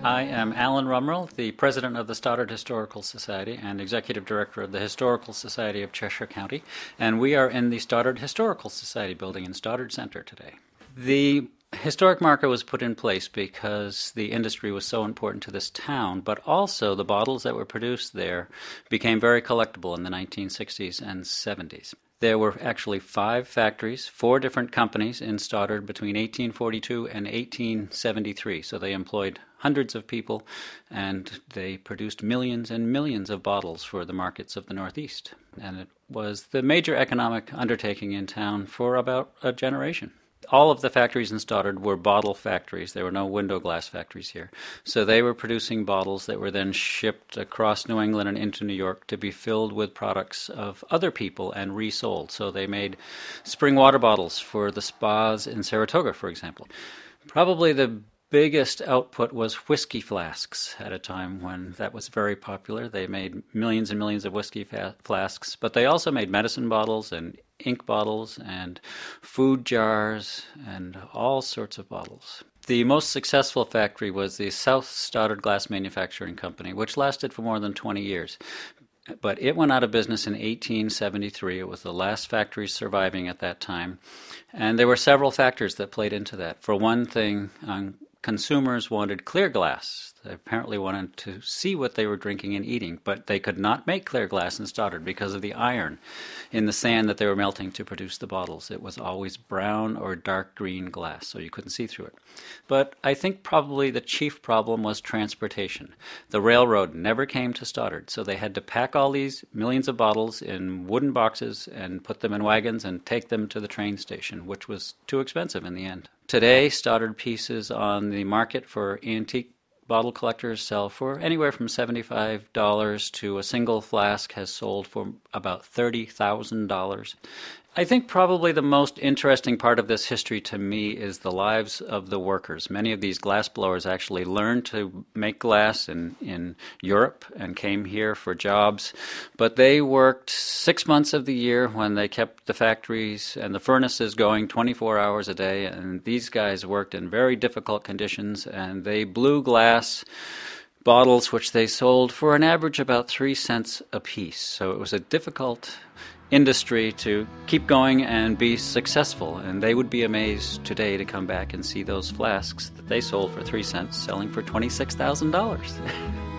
I am Alan Rumrell, the president of the Stoddard Historical Society and executive director of the Historical Society of Cheshire County, and we are in the Stoddard Historical Society building in Stoddard Center today. The historic marker was put in place because the industry was so important to this town, but also the bottles that were produced there became very collectible in the 1960s and 70s. There were actually 5 factories, 4 different companies in Stoddard between 1842 and 1873. So they employed hundreds of people, and they produced millions and millions of bottles for the markets of the Northeast. And it was the major economic undertaking in town for about a generation. All of the factories in Stoddard were bottle factories. There were no window glass factories here. So they were producing bottles that were then shipped across New England and into New York to be filled with products of other people and resold. So they made spring water bottles for the spas in Saratoga, for example. Probably the biggest output was whiskey flasks at a time when that was very popular. They made millions and millions of whiskey flasks, but they also made medicine bottles and ink bottles and food jars and all sorts of bottles. The most successful factory was the South Stoddard Glass Manufacturing Company, which lasted for more than 20 years. But it went out of business in 1873. It was the last factory surviving at that time. And there were several factors that played into that. For one thing, consumers wanted clear glass. They apparently wanted to see what they were drinking and eating, but they could not make clear glass in Stoddard because of the iron in the sand that they were melting to produce the bottles. It was always brown or dark green glass, so you couldn't see through it. But I think probably the chief problem was transportation. The railroad never came to Stoddard, so they had to pack all these millions of bottles in wooden boxes and put them in wagons and take them to the train station, which was too expensive in the end. Today, Stoddard pieces on the market for antique bottle collectors sell for anywhere from $75 to a single flask has sold for about $30,000. I think probably the most interesting part of this history to me is the lives of the workers. Many of these glass blowers actually learned to make glass in Europe and came here for jobs, but they worked 6 months of the year when they kept the factories and the furnaces going 24 hours a day, and these guys worked in very difficult conditions, and they blew glass bottles which they sold for an average about 3 cents a piece. So it was a difficult industry to keep going and be successful, and they would be amazed today to come back and see those flasks that they sold for 3 cents selling for $26,000.